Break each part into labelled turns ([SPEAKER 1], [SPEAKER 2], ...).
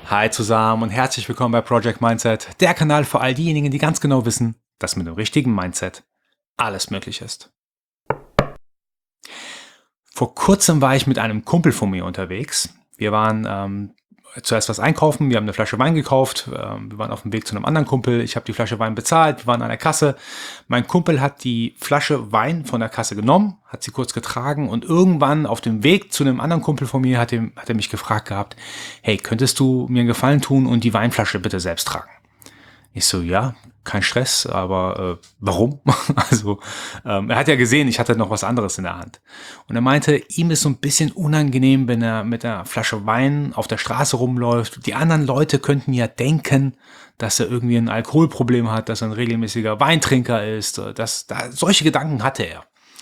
[SPEAKER 1] Hi zusammen und herzlich willkommen bei Project Mindset, der Kanal für all diejenigen, die ganz genau wissen, dass mit dem richtigen Mindset alles möglich ist. Vor kurzem war ich mit einem Kumpel von mir unterwegs. Wir waren zuerst was einkaufen, wir haben eine Flasche Wein gekauft, wir waren auf dem Weg zu einem anderen Kumpel, ich habe die Flasche Wein bezahlt, wir waren an der Kasse. Mein Kumpel hat die Flasche Wein von der Kasse genommen, hat sie kurz getragen und irgendwann auf dem Weg zu einem anderen Kumpel von mir hat er mich gefragt gehabt, hey, könntest du mir einen Gefallen tun und die Weinflasche bitte selbst tragen? Ich so, ja, kein Stress, aber warum? Er hat ja gesehen, ich hatte noch was anderes in der Hand. Und er meinte, ihm ist so ein bisschen unangenehm, wenn er mit einer Flasche Wein auf der Straße rumläuft. Die anderen Leute könnten ja denken, dass er irgendwie ein Alkoholproblem hat, dass er ein regelmäßiger Weintrinker ist. Solche Gedanken hatte er.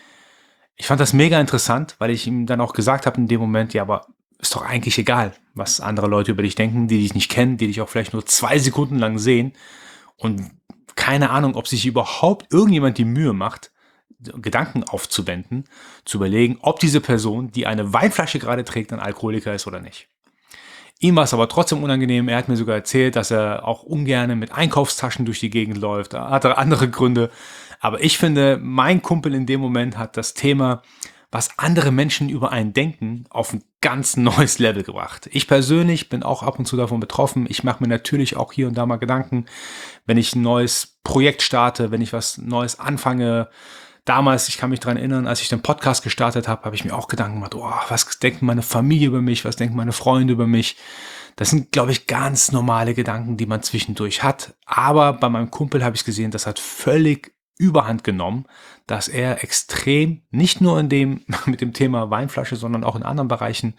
[SPEAKER 1] Ich fand das mega interessant, weil ich ihm dann auch gesagt habe in dem Moment, ja, aber ist doch eigentlich egal, was andere Leute über dich denken, die dich nicht kennen, die dich auch vielleicht nur 2 Sekunden lang sehen und keine Ahnung, ob sich überhaupt irgendjemand die Mühe macht, Gedanken aufzuwenden, zu überlegen, ob diese Person, die eine Weinflasche gerade trägt, ein Alkoholiker ist oder nicht. Ihm war es aber trotzdem unangenehm. Er hat mir sogar erzählt, dass er auch ungern mit Einkaufstaschen durch die Gegend läuft. Er hatte andere Gründe. Aber ich finde, mein Kumpel in dem Moment hat das Thema, was andere Menschen über einen denken, auf ein ganz neues Level gebracht. Ich persönlich bin auch ab und zu davon betroffen. Ich mache mir natürlich auch hier und da mal Gedanken, wenn ich ein neues Projekt starte, wenn ich was Neues anfange. Damals, ich kann mich daran erinnern, als ich den Podcast gestartet habe, habe ich mir auch Gedanken gemacht, oh, was denkt meine Familie über mich, was denken meine Freunde über mich. Das sind, glaube ich, ganz normale Gedanken, die man zwischendurch hat. Aber bei meinem Kumpel habe ich gesehen, das hat völlig Überhand genommen, dass er extrem, nicht nur mit dem Thema Weinflasche, sondern auch in anderen Bereichen,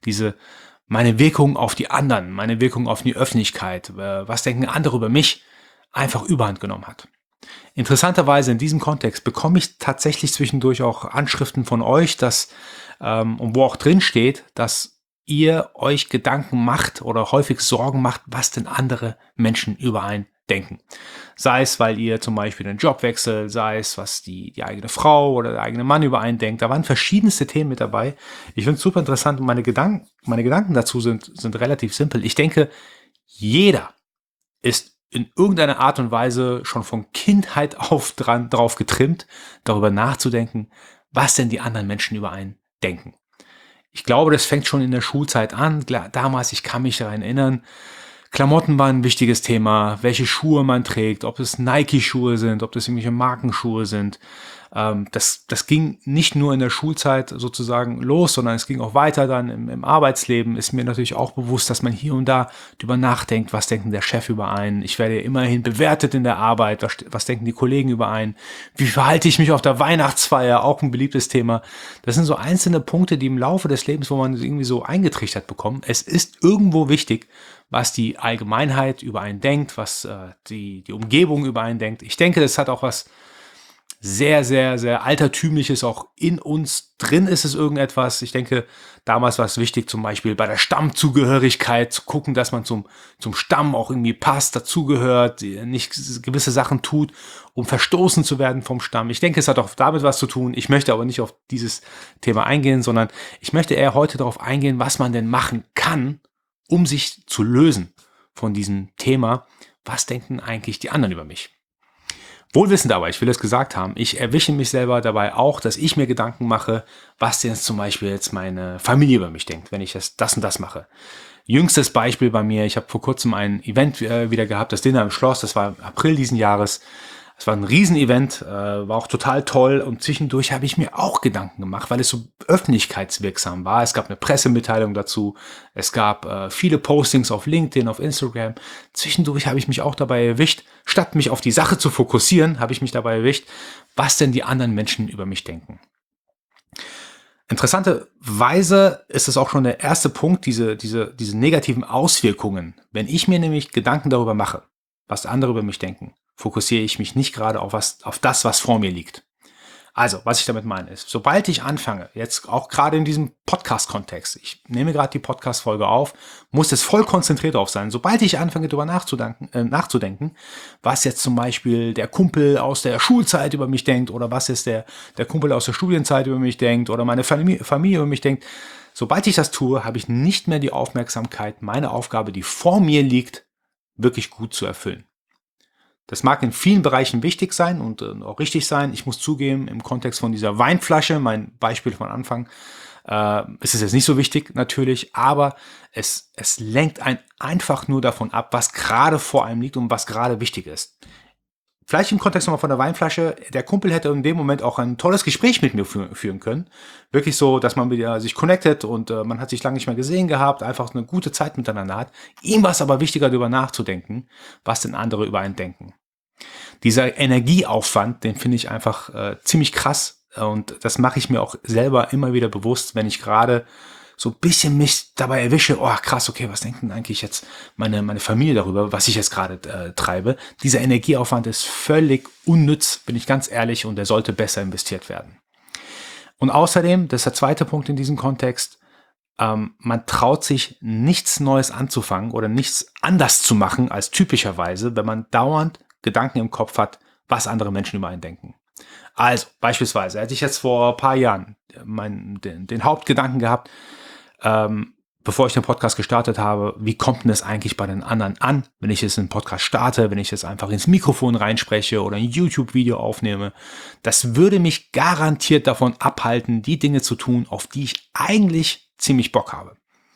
[SPEAKER 1] meine Wirkung auf die anderen, meine Wirkung auf die Öffentlichkeit, was denken andere über mich, einfach Überhand genommen hat. Interessanterweise in diesem Kontext bekomme ich tatsächlich zwischendurch auch Anschriften von euch, und wo auch drin steht, dass ihr euch Gedanken macht oder häufig Sorgen macht, was denn andere Menschen über einen denken. Sei es, weil ihr zum Beispiel einen Job wechselt, sei es, was die eigene Frau oder der eigene Mann über einen denkt. Da waren verschiedenste Themen mit dabei. Ich finde es super interessant und meine Gedanken dazu sind relativ simpel. Ich denke, jeder ist in irgendeiner Art und Weise schon von Kindheit auf drauf getrimmt, darüber nachzudenken, was denn die anderen Menschen über einen denken. Ich glaube, das fängt schon in der Schulzeit an. Damals, ich kann mich daran erinnern, Klamotten waren ein wichtiges Thema, welche Schuhe man trägt, ob es Nike-Schuhe sind, ob das irgendwelche Markenschuhe sind. Das ging nicht nur in der Schulzeit sozusagen los, sondern es ging auch weiter dann im Arbeitsleben. Ist mir natürlich auch bewusst, dass man hier und da drüber nachdenkt, was denkt der Chef über einen. Ich werde ja immerhin bewertet in der Arbeit, was denken die Kollegen über einen. Wie verhalte ich mich auf der Weihnachtsfeier, auch ein beliebtes Thema. Das sind so einzelne Punkte, die im Laufe des Lebens, wo man irgendwie so eingetrichtert bekommt. Es ist irgendwo wichtig, was die Allgemeinheit über einen denkt, was die Umgebung über einen denkt. Ich denke, das hat auch was sehr, sehr, sehr Altertümliches. Auch in uns drin ist es irgendetwas. Ich denke, damals war es wichtig, zum Beispiel bei der Stammzugehörigkeit zu gucken, dass man zum Stamm auch irgendwie passt, dazugehört, nicht gewisse Sachen tut, um verstoßen zu werden vom Stamm. Ich denke, es hat auch damit was zu tun. Ich möchte aber nicht auf dieses Thema eingehen, sondern ich möchte eher heute darauf eingehen, was man denn machen kann, um sich zu lösen von diesem Thema, was denken eigentlich die anderen über mich? Wohlwissend aber, ich will es gesagt haben, ich erwische mich selber dabei auch, dass ich mir Gedanken mache, was denn zum Beispiel jetzt meine Familie über mich denkt, wenn ich das und das mache. Jüngstes Beispiel bei mir, ich habe vor kurzem ein Event wieder gehabt, das Dinner im Schloss, das war im April diesen Jahres. Es war ein Riesenevent, war auch total toll und zwischendurch habe ich mir auch Gedanken gemacht, weil es so öffentlichkeitswirksam war. Es gab eine Pressemitteilung dazu, es gab viele Postings auf LinkedIn, auf Instagram. Zwischendurch habe ich mich auch dabei erwischt, statt mich auf die Sache zu fokussieren, habe ich mich dabei erwischt, was denn die anderen Menschen über mich denken. Interessanterweise ist es auch schon der erste Punkt, diese negativen Auswirkungen. Wenn ich mir nämlich Gedanken darüber mache, was andere über mich denken, fokussiere ich mich nicht gerade auf das, was vor mir liegt. Also, was ich damit meine ist, sobald ich anfange, jetzt auch gerade in diesem Podcast-Kontext, ich nehme gerade die Podcast-Folge auf, muss es voll konzentriert drauf sein. Sobald ich anfange, darüber nachzudenken, was jetzt zum Beispiel der Kumpel aus der Schulzeit über mich denkt oder was jetzt der Kumpel aus der Studienzeit über mich denkt oder meine Familie über mich denkt, Sobald ich das tue, habe ich nicht mehr die Aufmerksamkeit, meine Aufgabe, die vor mir liegt, wirklich gut zu erfüllen. Das mag in vielen Bereichen wichtig sein und auch richtig sein. Ich muss zugeben, im Kontext von dieser Weinflasche, mein Beispiel von Anfang, ist es jetzt nicht so wichtig natürlich, aber es lenkt einen einfach nur davon ab, was gerade vor einem liegt und was gerade wichtig ist. Vielleicht im Kontext nochmal von der Weinflasche, der Kumpel hätte in dem Moment auch ein tolles Gespräch mit mir führen können. Wirklich so, dass man wieder sich connectet und man hat sich lange nicht mehr gesehen gehabt, einfach eine gute Zeit miteinander hat. Ihm war es aber wichtiger, darüber nachzudenken, was denn andere über einen denken. Dieser Energieaufwand, den finde ich einfach ziemlich krass und das mache ich mir auch selber immer wieder bewusst, wenn ich gerade so ein bisschen mich dabei erwische, oh krass, okay, was denken eigentlich jetzt meine Familie darüber, was ich jetzt gerade treibe. Dieser Energieaufwand ist völlig unnütz, bin ich ganz ehrlich, und der sollte besser investiert werden. Und außerdem, das ist der zweite Punkt in diesem Kontext, man traut sich nichts Neues anzufangen oder nichts anders zu machen als typischerweise, wenn man dauernd Gedanken im Kopf hat, was andere Menschen über einen denken. Also beispielsweise hätte ich jetzt vor ein paar Jahren den Hauptgedanken gehabt, bevor ich den Podcast gestartet habe, wie kommt denn das eigentlich bei den anderen an, wenn ich jetzt einen Podcast starte, wenn ich jetzt einfach ins Mikrofon reinspreche oder ein YouTube-Video aufnehme. Das würde mich garantiert davon abhalten, die Dinge zu tun, auf die ich eigentlich ziemlich Bock habe.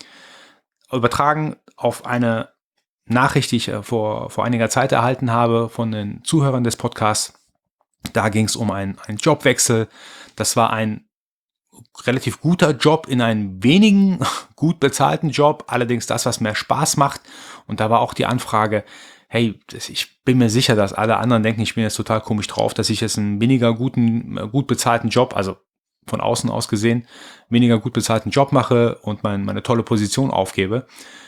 [SPEAKER 1] Übertragen auf eine Nachricht, die ich vor einiger Zeit erhalten habe von den Zuhörern des Podcasts. Da ging es um einen Jobwechsel. Das war ein relativ guter Job in einem wenigen gut bezahlten Job, allerdings das, was mehr Spaß macht. Und da war auch die Anfrage, hey, ich bin mir sicher, dass alle anderen denken, ich bin jetzt total komisch drauf, dass ich jetzt einen weniger gut bezahlten Job, also von außen aus gesehen, weniger gut bezahlten Job mache und meine tolle Position aufgebe.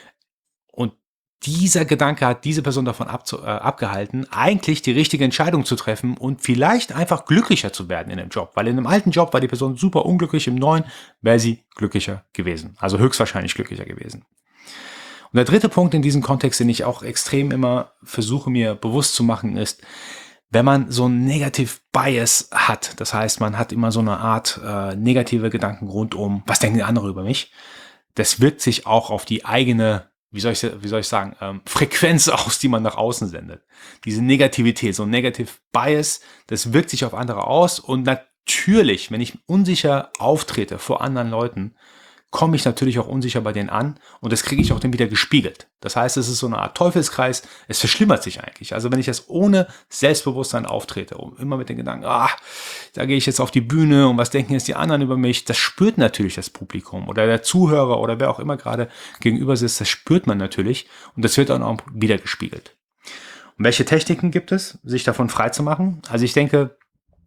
[SPEAKER 1] Und dieser Gedanke hat diese Person davon abgehalten, eigentlich die richtige Entscheidung zu treffen und vielleicht einfach glücklicher zu werden in dem Job. Weil in einem alten Job war die Person super unglücklich, im neuen wäre sie glücklicher gewesen. Also höchstwahrscheinlich glücklicher gewesen. Und der dritte Punkt in diesem Kontext, den ich auch extrem immer versuche mir bewusst zu machen, ist, wenn man so ein Negative Bias hat, das heißt, man hat immer so eine Art negative Gedanken rund um, was denken die anderen über mich, das wirkt sich auch auf die eigene wie soll ich sagen, Frequenz aus, die man nach außen sendet. Diese Negativität, so ein Negative Bias, das wirkt sich auf andere aus und natürlich, wenn ich unsicher auftrete vor anderen Leuten, komme ich natürlich auch unsicher bei denen an und das kriege ich auch dann wieder gespiegelt. Das heißt, es ist so eine Art Teufelskreis, es verschlimmert sich eigentlich. Also wenn ich jetzt ohne Selbstbewusstsein auftrete, immer mit den Gedanken, da gehe ich jetzt auf die Bühne und was denken jetzt die anderen über mich, das spürt natürlich das Publikum oder der Zuhörer oder wer auch immer gerade gegenüber sitzt, das spürt man natürlich und das wird dann auch wieder gespiegelt. Und welche Techniken gibt es, sich davon frei zu machen? Also ich denke,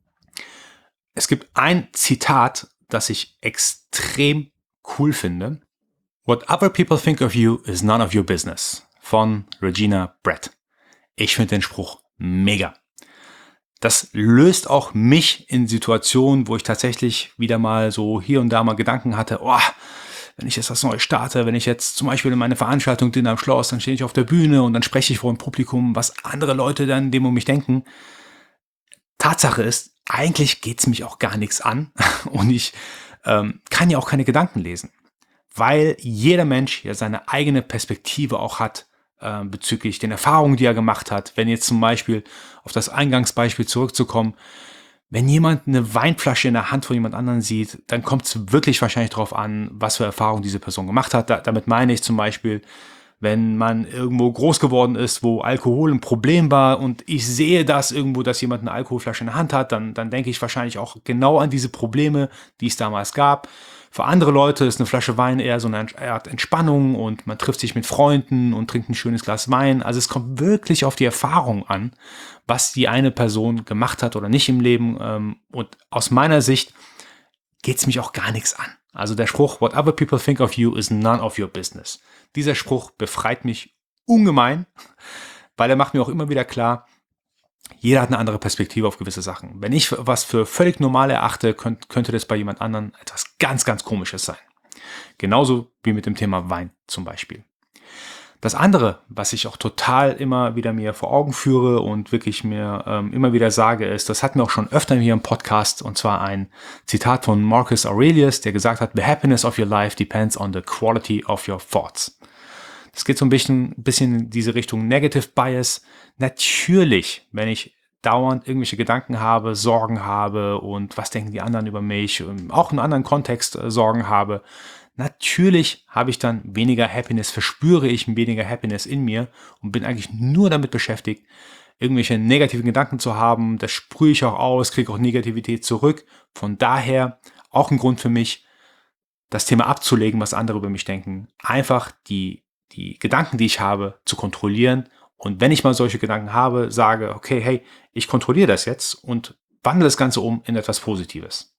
[SPEAKER 1] es gibt ein Zitat, das ich extrem cool finde. What other people think of you is none of your business von Regina Brett. Ich finde den Spruch mega. Das löst auch mich in Situationen, wo ich tatsächlich wieder mal so hier und da mal Gedanken hatte, wenn ich jetzt was Neues starte, wenn ich jetzt zum Beispiel in meine Veranstaltung Dinner am Schloss, dann stehe ich auf der Bühne und dann spreche ich vor einem Publikum, was andere Leute dann dem um mich denken. Tatsache ist, eigentlich geht's mich auch gar nichts an und ich kann ja auch keine Gedanken lesen, weil jeder Mensch ja seine eigene Perspektive auch hat bezüglich den Erfahrungen, die er gemacht hat. Wenn jetzt zum Beispiel auf das Eingangsbeispiel zurückzukommen, wenn jemand eine Weinflasche in der Hand von jemand anderem sieht, dann kommt es wirklich wahrscheinlich darauf an, was für Erfahrungen diese Person gemacht hat. Damit meine ich zum Beispiel, wenn man irgendwo groß geworden ist, wo Alkohol ein Problem war und ich sehe das irgendwo, dass jemand eine Alkoholflasche in der Hand hat, dann denke ich wahrscheinlich auch genau an diese Probleme, die es damals gab. Für andere Leute ist eine Flasche Wein eher so eine Art Entspannung und man trifft sich mit Freunden und trinkt ein schönes Glas Wein. Also es kommt wirklich auf die Erfahrung an, was die eine Person gemacht hat oder nicht im Leben. Und aus meiner Sicht geht es mich auch gar nichts an. Also der Spruch, what other people think of you is none of your business. Dieser Spruch befreit mich ungemein, weil er macht mir auch immer wieder klar, jeder hat eine andere Perspektive auf gewisse Sachen. Wenn ich was für völlig normal erachte, könnte das bei jemand anderem etwas ganz, ganz Komisches sein. Genauso wie mit dem Thema Wein zum Beispiel. Das andere, was ich auch total immer wieder mir vor Augen führe und wirklich mir immer wieder sage, ist, das hatten wir auch schon öfter hier im Podcast, und zwar ein Zitat von Marcus Aurelius, der gesagt hat, "The happiness of your life depends on the quality of your thoughts." Das geht so ein bisschen in diese Richtung Negative Bias. Natürlich, wenn ich dauernd irgendwelche Gedanken habe, Sorgen habe und was denken die anderen über mich, auch in einem anderen Kontext Sorgen habe, natürlich habe ich dann weniger Happiness, verspüre ich weniger Happiness in mir und bin eigentlich nur damit beschäftigt, irgendwelche negativen Gedanken zu haben. Das sprühe ich auch aus, kriege auch Negativität zurück. Von daher auch ein Grund für mich, das Thema abzulegen, was andere über mich denken. Einfach die Gedanken, die ich habe, zu kontrollieren. Und wenn ich mal solche Gedanken habe, sage, okay, hey, ich kontrolliere das jetzt und wandle das Ganze um in etwas Positives.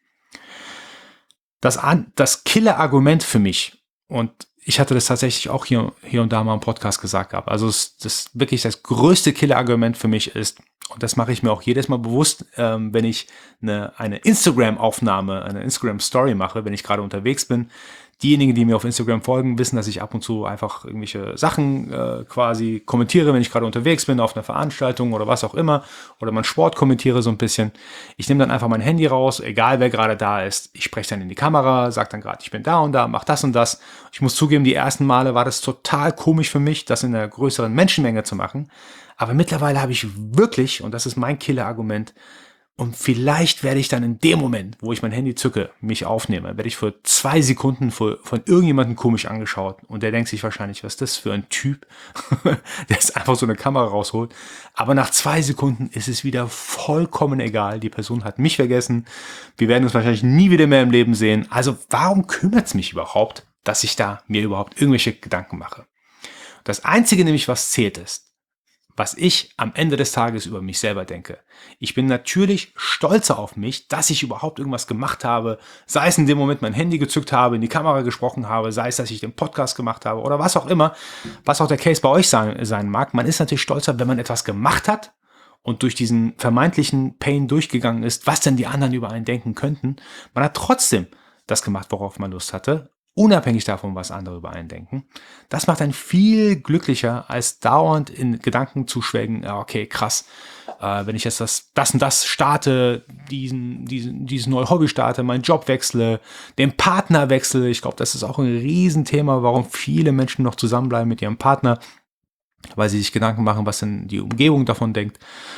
[SPEAKER 1] Das Killer-Argument für mich, und ich hatte das tatsächlich auch hier und da mal im Podcast gesagt gehabt, also das wirklich das größte Killer-Argument für mich ist, und das mache ich mir auch jedes Mal bewusst, wenn ich eine Instagram-Aufnahme, eine Instagram-Story mache, wenn ich gerade unterwegs bin. Diejenigen, die mir auf Instagram folgen, wissen, dass ich ab und zu einfach irgendwelche Sachen quasi kommentiere, wenn ich gerade unterwegs bin, auf einer Veranstaltung oder was auch immer, oder meinen Sport kommentiere so ein bisschen. Ich nehme dann einfach mein Handy raus, egal wer gerade da ist. Ich spreche dann in die Kamera, sage dann gerade, ich bin da und da, mach das und das. Ich muss zugeben, die ersten Male war das total komisch für mich, das in einer größeren Menschenmenge zu machen. Aber mittlerweile habe ich wirklich, und das ist mein Killer-Argument, und vielleicht werde ich dann in dem Moment, wo ich mein Handy zücke, mich aufnehme, werde ich für 2 Sekunden von irgendjemandem komisch angeschaut. Und der denkt sich wahrscheinlich, was ist das für ein Typ, der jetzt einfach so eine Kamera rausholt. Aber nach 2 Sekunden ist es wieder vollkommen egal. Die Person hat mich vergessen. Wir werden uns wahrscheinlich nie wieder mehr im Leben sehen. Also warum kümmert es mich überhaupt, dass ich da mir überhaupt irgendwelche Gedanken mache? Das Einzige nämlich, was zählt, ist, was ich am Ende des Tages über mich selber denke. Ich bin natürlich stolzer auf mich, dass ich überhaupt irgendwas gemacht habe, sei es in dem Moment mein Handy gezückt habe, in die Kamera gesprochen habe, sei es, dass ich den Podcast gemacht habe oder was auch immer, was auch der Case bei euch sein mag. Man ist natürlich stolzer, wenn man etwas gemacht hat und durch diesen vermeintlichen Pain durchgegangen ist, was denn die anderen über einen denken könnten. Man hat trotzdem das gemacht, worauf man Lust hatte, unabhängig davon, was andere über einen denken. Das macht einen viel glücklicher, als dauernd in Gedanken zu schwelgen, ja, okay, krass, wenn ich jetzt das und das starte, dieses neue Hobby starte, meinen Job wechsle, den Partner wechsle. Ich glaube, das ist auch ein Riesenthema, warum viele Menschen noch zusammenbleiben mit ihrem Partner, weil sie sich Gedanken machen, was denn die Umgebung davon denkt.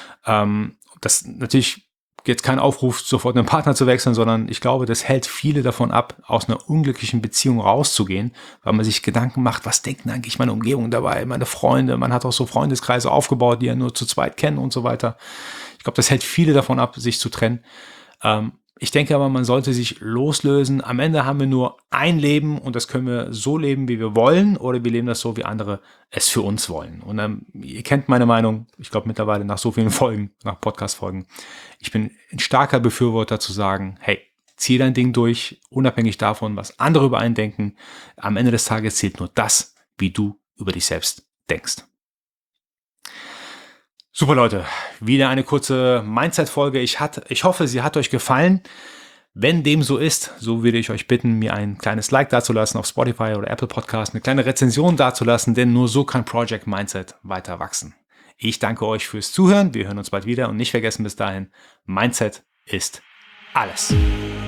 [SPEAKER 1] Das natürlich jetzt kein Aufruf, sofort einen Partner zu wechseln, sondern ich glaube, das hält viele davon ab, aus einer unglücklichen Beziehung rauszugehen, weil man sich Gedanken macht, was denkt denn eigentlich meine Umgebung dabei, meine Freunde, man hat auch so Freundeskreise aufgebaut, die ja nur zu zweit kennen und so weiter. Ich glaube, das hält viele davon ab, sich zu trennen. Ich denke aber, man sollte sich loslösen. Am Ende haben wir nur ein Leben und das können wir so leben, wie wir wollen, oder wir leben das so, wie andere es für uns wollen. Und ihr kennt meine Meinung, ich glaube mittlerweile nach so vielen Folgen, nach Podcast-Folgen. Ich bin ein starker Befürworter zu sagen, hey, zieh dein Ding durch, unabhängig davon, was andere über einen denken. Am Ende des Tages zählt nur das, wie du über dich selbst denkst. Super Leute, wieder eine kurze Mindset-Folge. Ich hoffe, sie hat euch gefallen. Wenn dem so ist, so würde ich euch bitten, mir ein kleines Like dazulassen auf Spotify oder Apple Podcast, eine kleine Rezension dazulassen, denn nur so kann Project Mindset weiter wachsen. Ich danke euch fürs Zuhören. Wir hören uns bald wieder und nicht vergessen bis dahin, Mindset ist alles.